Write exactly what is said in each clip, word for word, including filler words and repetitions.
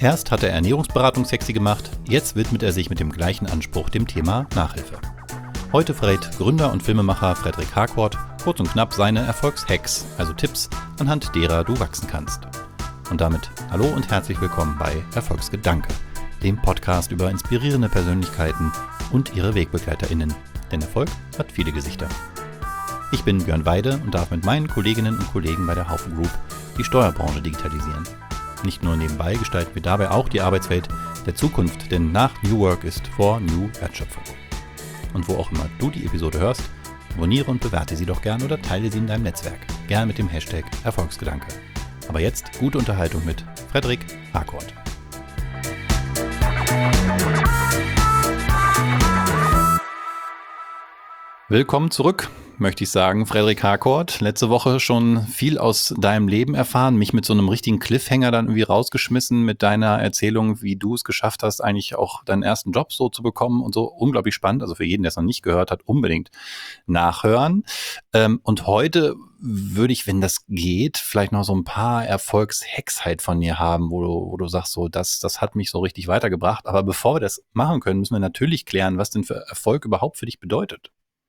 Erst hat er Ernährungsberatung sexy gemacht, jetzt widmet er sich mit dem gleichen Anspruch dem Thema Nachhilfe. Heute verrät Gründer und Filmemacher Fredrik Harcourt kurz und knapp seine Erfolgshacks, also Tipps, anhand derer du wachsen kannst. Und damit hallo und herzlich willkommen bei Erfolgsgedanke, dem Podcast über inspirierende Persönlichkeiten und ihre WegbegleiterInnen. Denn Erfolg hat viele Gesichter. Ich bin Björn Weide und darf mit meinen Kolleginnen und Kollegen bei der Haufen Group die Steuerbranche digitalisieren. Nicht nur nebenbei gestalten wir dabei auch die Arbeitswelt der Zukunft, denn nach New Work ist vor New Wertschöpfung. Und wo auch immer du die Episode hörst, abonniere und bewerte sie doch gern oder teile sie in deinem Netzwerk. Gern mit dem Hashtag Erfolgsgedanke. Aber jetzt gute Unterhaltung mit Fredrik Harcourt. Willkommen zurück, möchte ich sagen, Fredrik Harcourt. Letzte Woche schon viel aus deinem Leben erfahren, mich mit so einem richtigen Cliffhanger dann irgendwie rausgeschmissen mit deiner Erzählung, wie du es geschafft hast, eigentlich auch deinen ersten Job so zu bekommen und so. Unglaublich spannend, also für jeden, der es noch nicht gehört hat, unbedingt nachhören. Ähm, und heute würde ich, wenn das geht, vielleicht noch so ein paar Erfolgshacks halt von dir haben, wo du, wo du sagst, so, das, das hat mich so richtig weitergebracht. Aber bevor wir das machen können, müssen wir natürlich klären, was denn für Erfolg überhaupt für dich bedeutet.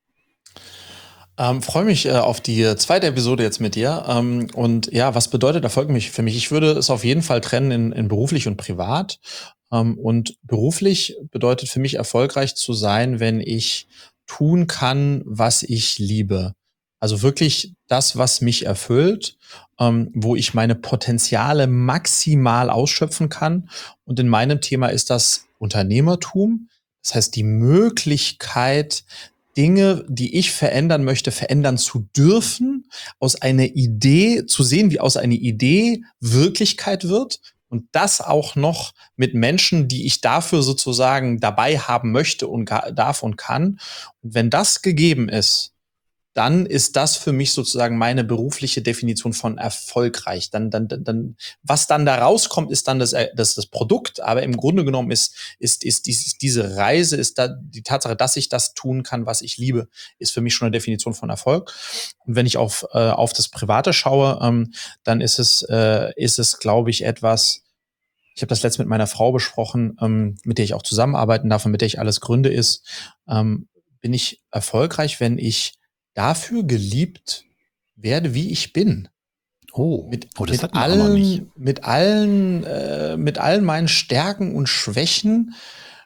Ähm, freue mich äh, auf die zweite Episode jetzt mit dir. Ähm, und ja, was bedeutet Erfolg mich für mich? Ich würde es auf jeden Fall trennen in, in beruflich und privat. Ähm, und beruflich bedeutet für mich erfolgreich zu sein, wenn ich tun kann, was ich liebe. Also wirklich das, was mich erfüllt, ähm, wo ich meine Potenziale maximal ausschöpfen kann. Und in meinem Thema ist das Unternehmertum. Das heißt, die Möglichkeit, Dinge, die ich verändern möchte, verändern zu dürfen, aus einer Idee, zu sehen, wie aus einer Idee Wirklichkeit wird und das auch noch mit Menschen, die ich dafür sozusagen dabei haben möchte und darf und kann. Und wenn das gegeben ist, dann ist das für mich sozusagen meine berufliche Definition von erfolgreich. Dann, dann, dann, was dann da rauskommt, ist dann das, das, das Produkt. Aber im Grunde genommen ist, ist, ist dies, diese Reise, ist da die Tatsache, dass ich das tun kann, was ich liebe, ist für mich schon eine Definition von Erfolg. Und wenn ich auf, äh, auf das Private schaue, ähm, dann ist es, äh, ist es, glaube ich, etwas. Ich habe das letzte mit meiner Frau besprochen, ähm, mit der ich auch zusammenarbeiten darf und mit der ich alles gründe, ist, ähm, bin ich erfolgreich, wenn ich dafür geliebt werde, wie ich bin. Oh, mit, oh das mit hatten wir auch noch nicht. allen, mit allen, äh, mit allen meinen Stärken und Schwächen,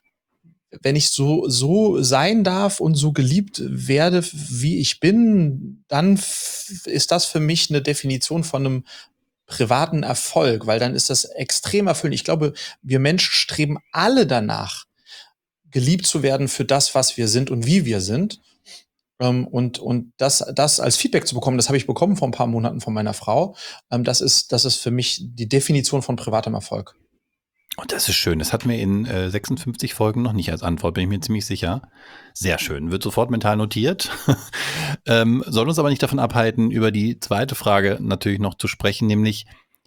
wenn ich so, so sein darf und so geliebt werde, wie ich bin, dann f- ist das für mich eine Definition von einem privaten Erfolg, weil dann ist das extrem erfüllend. Ich glaube, wir Menschen streben alle danach, geliebt zu werden für das, was wir sind und wie wir sind. Ähm, und und das, das als Feedback zu bekommen, das habe ich bekommen vor ein paar Monaten von meiner Frau. Ähm, das ist, das ist für mich die Definition von privatem Erfolg. Oh, das ist schön. Das hatten wir in äh, sechsundfünfzig Folgen noch nicht als Antwort, bin ich mir ziemlich sicher. Sehr schön. Wird sofort mental notiert. ähm, soll uns aber nicht davon abhalten, über die zweite Frage natürlich noch zu sprechen, nämlich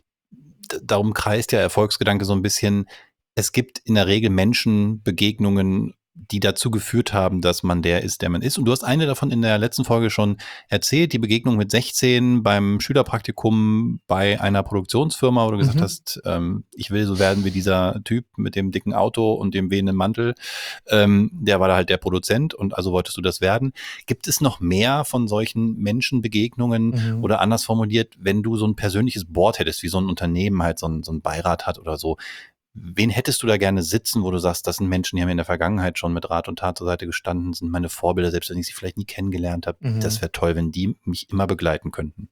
d- darum kreist der Erfolgsgedanke so ein bisschen. Es gibt in der Regel Menschen, Begegnungen, die dazu geführt haben, dass man der ist, der man ist. Und du hast eine davon in der letzten Folge schon erzählt, die Begegnung mit sechzehn beim Schülerpraktikum bei einer Produktionsfirma, wo du gesagt Mhm. hast, ähm, ich will so werden wie dieser Typ mit dem dicken Auto und dem wehenden Mantel. Ähm, der war da halt der Produzent und also wolltest du das werden. Gibt es noch mehr von solchen Menschenbegegnungen Mhm. oder anders formuliert, wenn du so ein persönliches Board hättest, wie so ein Unternehmen halt so ein, so ein Beirat hat oder so, wen hättest du da gerne sitzen, wo du sagst, das sind Menschen, die haben mir in der Vergangenheit schon mit Rat und Tat zur Seite gestanden, sind meine Vorbilder, selbst wenn ich sie vielleicht nie kennengelernt habe. Das Mhm. wäre toll, wenn die mich immer begleiten könnten.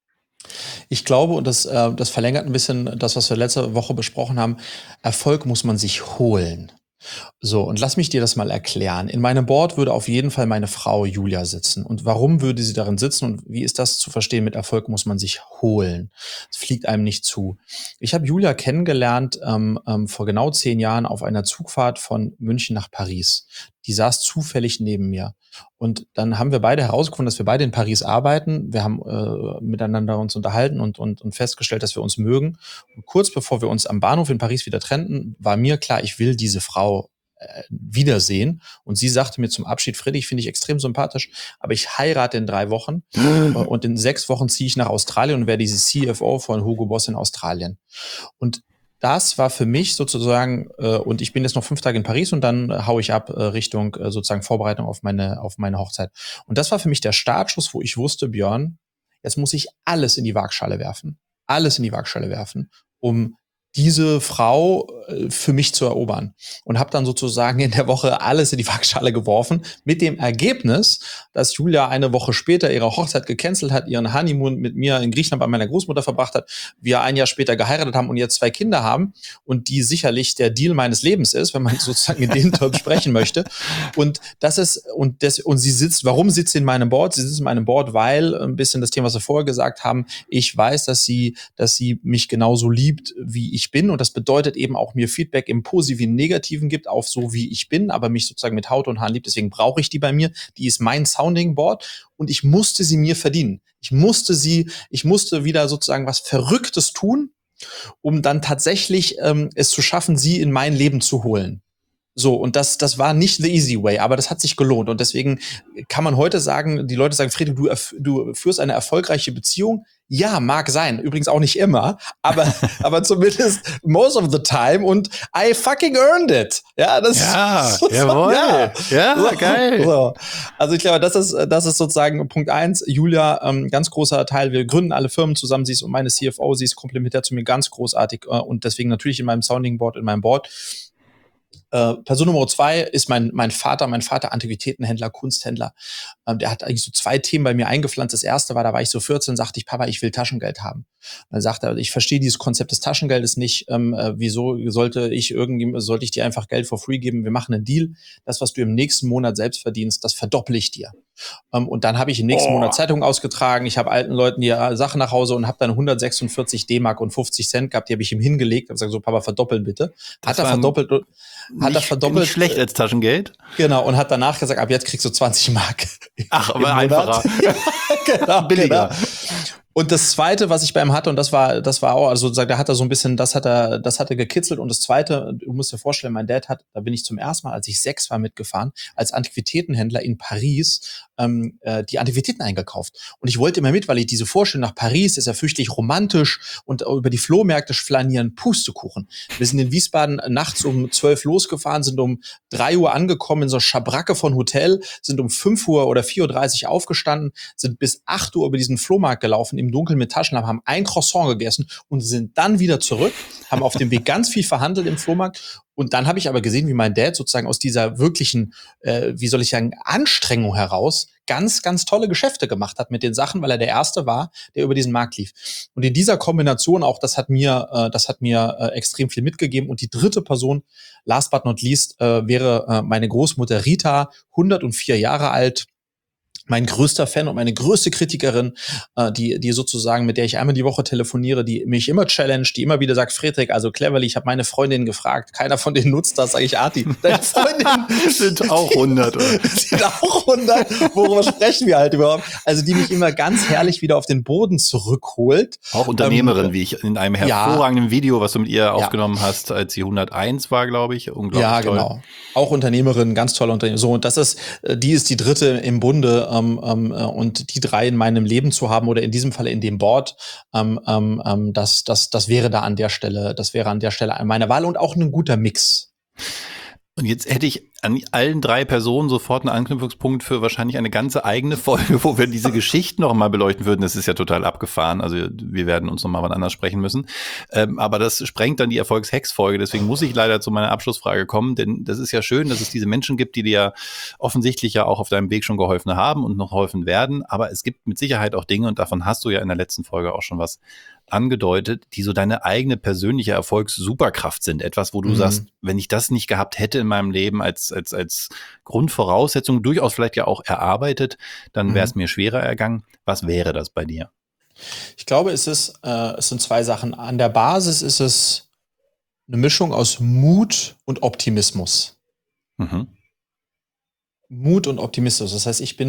Ich glaube, und das, äh, das verlängert ein bisschen das, was wir letzte Woche besprochen haben, Erfolg muss man sich holen. So, und lass mich dir das mal erklären. In meinem Board würde auf jeden Fall meine Frau Julia sitzen. Und warum würde sie darin sitzen und wie ist das zu verstehen? Mit Erfolg muss man sich holen. Es fliegt einem nicht zu. Ich habe Julia kennengelernt ähm, ähm, vor genau zehn Jahren auf einer Zugfahrt von München nach Paris. Die saß zufällig neben mir. Und dann haben wir beide herausgefunden, dass wir beide in Paris arbeiten. Wir haben äh, miteinander uns unterhalten und, und, und festgestellt, dass wir uns mögen. Und kurz bevor wir uns am Bahnhof in Paris wieder trennten, war mir klar, ich will diese Frau äh, wiedersehen. Und sie sagte mir zum Abschied, Friedrich, finde ich extrem sympathisch, aber ich heirate in drei Wochen äh, und in sechs Wochen ziehe ich nach Australien und werde diese C F O von Hugo Boss in Australien. Und das war für mich sozusagen, äh, und ich bin jetzt noch fünf Tage in Paris und dann äh, hau ich ab äh, Richtung äh, sozusagen Vorbereitung auf meine, auf meine Hochzeit. Und das war für mich der Startschuss, wo ich wusste, Björn, jetzt muss ich alles in die Waagschale werfen. Alles in die Waagschale werfen, um diese Frau äh, für mich zu erobern. Und habe dann sozusagen in der Woche alles in die Waagschale geworfen, mit dem Ergebnis, dass Julia eine Woche später ihre Hochzeit gecancelt hat, ihren Honeymoon mit mir in Griechenland bei meiner Großmutter verbracht hat, wir ein Jahr später geheiratet haben und jetzt zwei Kinder haben und die sicherlich der Deal meines Lebens ist, wenn man sozusagen in den Terms sprechen möchte. Und das ist, und das, und sie sitzt, warum sitzt sie in meinem Board? Sie sitzt in meinem Board, weil ein bisschen das Thema, was wir vorher gesagt haben, ich weiß, dass sie, dass sie mich genauso liebt, wie ich bin. Und das bedeutet eben auch mir Feedback im Positiven, Negativen gibt, auf so wie ich bin, aber mich sozusagen mit Haut und Haaren liebt. Deswegen brauche ich die bei mir. Die ist mein Sounding Board und ich musste sie mir verdienen. Ich musste sie, ich musste wieder sozusagen was Verrücktes tun, um dann tatsächlich ähm, es zu schaffen, sie in mein Leben zu holen. So, und das, das war nicht the easy way, aber das hat sich gelohnt. Und deswegen kann man heute sagen, die Leute sagen, Friedrich, du, du führst eine erfolgreiche Beziehung. Ja, mag sein. Übrigens auch nicht immer, aber, aber zumindest most of the time. Und I fucking earned it. Ja, das ja, ist, jawohl. Ja, ja so, geil. So. Also ich glaube, das ist, das ist sozusagen Punkt eins. Julia, ähm, ganz großer Teil. Wir gründen alle Firmen zusammen. Sie ist meine C F O. Sie ist komplementär zu mir, ganz großartig. Äh, und deswegen natürlich in meinem Sounding Board, in meinem Board. Äh, Person Nummer zwei ist mein, mein Vater, mein Vater Antiquitätenhändler, Kunsthändler. Ähm, der hat eigentlich so zwei Themen bei mir eingepflanzt. Das erste war, da war ich so vierzehn, sagte ich, Papa, ich will Taschengeld haben. Dann sagte er, ich verstehe dieses Konzept des Taschengeldes nicht. Ähm, äh, wieso sollte ich irgendwie, sollte ich dir einfach Geld for free geben? Wir machen einen Deal. Das, was du im nächsten Monat selbst verdienst, das verdopple ich dir. Um, und dann habe ich im nächsten oh. Monat Zeitungen ausgetragen. Ich habe alten Leuten die uh, Sachen nach Hause und habe dann hundertsechsundvierzig D-Mark und fünfzig Cent gehabt. Die habe ich ihm hingelegt. Habe gesagt, so Papa, verdoppeln bitte. Hat er verdoppelt. Hat nicht, er verdoppelt. Nicht schlecht als Taschengeld. Genau. Und hat danach gesagt, ab jetzt kriegst du zwanzig Mark. Ach, aber einfacher. Genau, billiger. Genau. Und das Zweite, was ich bei ihm hatte, und das war, das war auch, also sozusagen, da hat er so ein bisschen, das hat er, das hat er gekitzelt. Und das Zweite, du musst dir vorstellen, mein Dad hat, da bin ich zum ersten Mal, als ich sechs war, mitgefahren, als Antiquitätenhändler in Paris, ähm, äh, die Antiquitäten eingekauft. Und ich wollte immer mit, weil ich diese Vorstellung nach Paris ist ja fürchterlich romantisch und über die Flohmärkte flanieren, Pustekuchen. Wir sind in Wiesbaden nachts um zwölf losgefahren, sind um drei Uhr angekommen in so einer Schabracke von Hotel, sind um fünf Uhr oder vier Uhr dreißig aufgestanden, sind bis acht Uhr über diesen Flohmarkt gelaufen, im Dunkeln mit Taschenlampe, haben ein Croissant gegessen und sind dann wieder zurück, haben auf dem Weg ganz viel verhandelt im Flohmarkt. Und dann habe ich aber gesehen, wie mein Dad sozusagen aus dieser wirklichen, äh, wie soll ich sagen, Anstrengung heraus ganz, ganz tolle Geschäfte gemacht hat mit den Sachen, weil er der Erste war, der über diesen Markt lief. Und in dieser Kombination auch, das hat mir, äh, das hat mir äh, extrem viel mitgegeben. Und die dritte Person, last but not least, äh, wäre äh, meine Großmutter Rita, hundertvier Jahre alt. Mein größter Fan und meine größte Kritikerin, äh, die die sozusagen, mit der ich einmal die Woche telefoniere, die mich immer challenge, die immer wieder sagt, Friedrich, also cleverly, ich habe meine Freundin gefragt, keiner von denen nutzt das, sage ich, Arti, deine Freundinnen sind auch hundert, oder? sind auch hundert, worüber sprechen wir halt überhaupt? Also die mich immer ganz herrlich wieder auf den Boden zurückholt. Auch Unternehmerin, ähm, wie ich in einem hervorragenden ja, Video, was du mit ihr ja. aufgenommen hast, als sie hunderteins war, glaube ich, unglaublich Ja, toll. genau. Auch Unternehmerin, ganz tolle Unternehmerin. So, und das ist, die ist die dritte im Bunde, ähm, ähm, und die drei in meinem Leben zu haben oder in diesem Falle in dem Board, ähm, ähm, das, das, das wäre da an der Stelle, das wäre an der Stelle meine Wahl und auch ein guter Mix. Und jetzt hätte ich an allen drei Personen sofort einen Anknüpfungspunkt für wahrscheinlich eine ganze eigene Folge, wo wir diese Geschichten noch mal beleuchten würden. Das ist ja total abgefahren. Also wir werden uns noch mal wann anders sprechen müssen. Ähm, aber das sprengt dann die Erfolgs-Hacks-Folge. Deswegen muss ich leider zu meiner Abschlussfrage kommen. Denn das ist ja schön, dass es diese Menschen gibt, die dir ja offensichtlich ja auch auf deinem Weg schon geholfen haben und noch geholfen werden. Aber es gibt mit Sicherheit auch Dinge, und davon hast du ja in der letzten Folge auch schon was angedeutet, die so deine eigene persönliche Erfolgs-Superkraft sind. Etwas, wo du mhm. sagst, wenn ich das nicht gehabt hätte in meinem Leben als, als, als Grundvoraussetzung, durchaus vielleicht ja auch erarbeitet, dann wäre es mhm. mir schwerer ergangen. Was wäre das bei dir? Ich glaube, es ist, äh, es sind zwei Sachen. An der Basis ist es eine Mischung aus Mut und Optimismus. Mhm. Mut und Optimismus. Das heißt, ich bin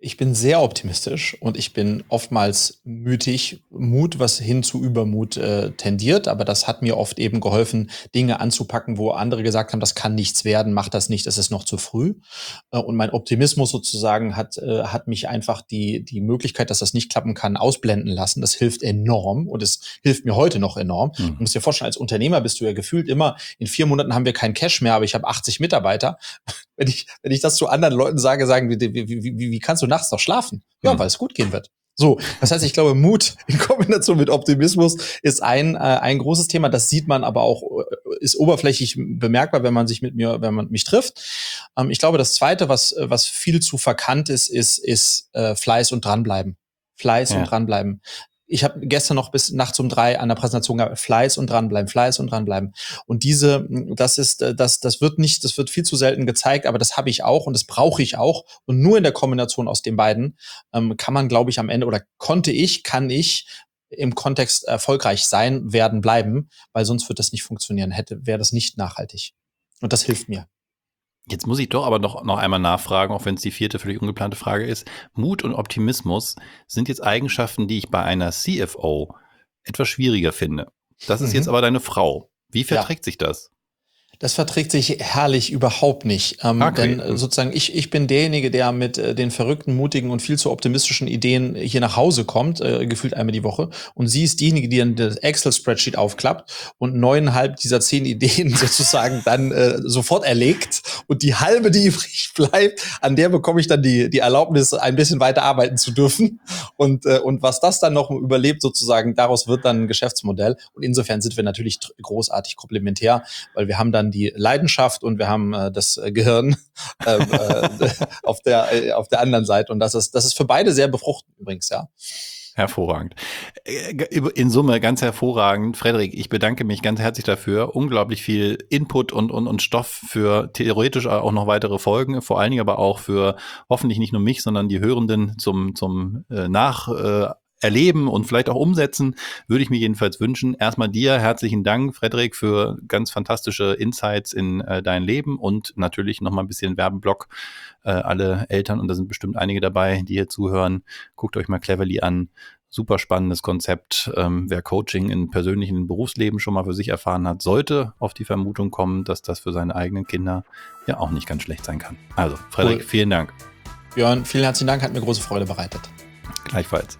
Ich bin sehr optimistisch und ich bin oftmals mütig, Mut, was hin zu Übermut äh, tendiert, aber das hat mir oft eben geholfen, Dinge anzupacken, wo andere gesagt haben, das kann nichts werden, mach das nicht, es ist noch zu früh. Äh, und mein Optimismus sozusagen hat, äh, hat mich einfach die, die Möglichkeit, dass das nicht klappen kann, ausblenden lassen. Das hilft enorm und es hilft mir heute noch enorm. Hm. Du musst dir vorstellen, als Unternehmer bist du ja gefühlt immer, in vier Monaten haben wir kein Cash mehr, aber ich habe achtzig Mitarbeiter. Wenn ich, wenn ich das zu anderen Leuten sage, sagen, wie, wie, wie, wie kannst du nachts noch schlafen? Ja, Hm. weil es gut gehen wird. So, das heißt, ich glaube, Mut in Kombination mit Optimismus ist ein äh, ein großes Thema. Das sieht man aber auch, äh, ist oberflächlich bemerkbar, wenn man sich mit mir, wenn man mich trifft. Ähm, ich glaube, das Zweite, was was viel zu verkannt ist, ist ist äh, Fleiß und dranbleiben. Fleiß Ja. und dranbleiben. Ich habe gestern noch bis nachts um drei an der Präsentation gehabt, Fleiß und dranbleiben, Fleiß und dranbleiben. Und diese, das ist, das, das wird nicht, das wird viel zu selten gezeigt, aber das habe ich auch und das brauche ich auch. Und nur in der Kombination aus den beiden ähm, kann man, glaube ich, am Ende oder konnte ich, kann ich im Kontext erfolgreich sein, werden, bleiben, weil sonst wird das nicht funktionieren. Hätte, wäre das nicht nachhaltig. Und das hilft mir. Jetzt muss ich doch aber noch, noch einmal nachfragen, auch wenn es die vierte völlig ungeplante Frage ist. Mut und Optimismus sind jetzt Eigenschaften, die ich bei einer C F O etwas schwieriger finde. Das ist Mhm. jetzt aber deine Frau. Wie Ja. verträgt sich das? Das verträgt sich herrlich überhaupt nicht. Ähm, Okay. Denn äh, sozusagen, ich, ich bin derjenige, der mit äh, den verrückten, mutigen und viel zu optimistischen Ideen hier nach Hause kommt, äh, gefühlt einmal die Woche. Und sie ist diejenige, die dann das Excel-Spreadsheet aufklappt und neuneinhalb dieser zehn Ideen sozusagen dann äh, sofort erlegt. Und die halbe, die übrig bleibt, an der bekomme ich dann die, die Erlaubnis, ein bisschen weiter arbeiten zu dürfen. Und, äh, und was das dann noch überlebt sozusagen, daraus wird dann ein Geschäftsmodell. Und insofern sind wir natürlich tr- großartig komplementär, weil wir haben dann die Leidenschaft und wir haben äh, das äh, Gehirn äh, äh, auf der äh, auf der anderen Seite und das ist das ist für beide sehr befruchtend übrigens, ja. Hervorragend. Äh, In Summe ganz hervorragend. Frederik, ich bedanke mich ganz herzlich dafür. Unglaublich viel Input und, und, und Stoff für theoretisch auch noch weitere Folgen, vor allen Dingen aber auch für hoffentlich nicht nur mich, sondern die Hörenden zum, zum äh, Nach äh, erleben und vielleicht auch umsetzen, würde ich mir jedenfalls wünschen. Erstmal dir herzlichen Dank, Frederik, für ganz fantastische Insights in äh, dein Leben und natürlich nochmal ein bisschen Werbeblock. Äh, alle Eltern, und da sind bestimmt einige dabei, die hier zuhören, guckt euch mal Cleverly an. Super spannendes Konzept. Ähm, wer Coaching im persönlichen Berufsleben schon mal für sich erfahren hat, sollte auf die Vermutung kommen, dass das für seine eigenen Kinder ja auch nicht ganz schlecht sein kann. Also, Frederik, Cool. vielen Dank. Björn, vielen herzlichen Dank, hat mir große Freude bereitet. Gleichfalls.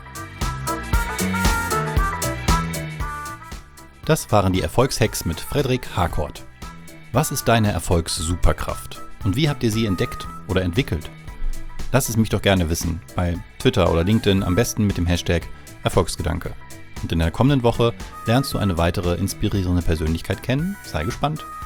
Das waren die Erfolgshacks mit Frederik Harcourt. Was ist deine Erfolgssuperkraft? Und wie habt ihr sie entdeckt oder entwickelt? Lass es mich doch gerne wissen, bei Twitter oder LinkedIn, am besten mit dem Hashtag Erfolgsgedanke. Und in der kommenden Woche lernst du eine weitere inspirierende Persönlichkeit kennen. Sei gespannt.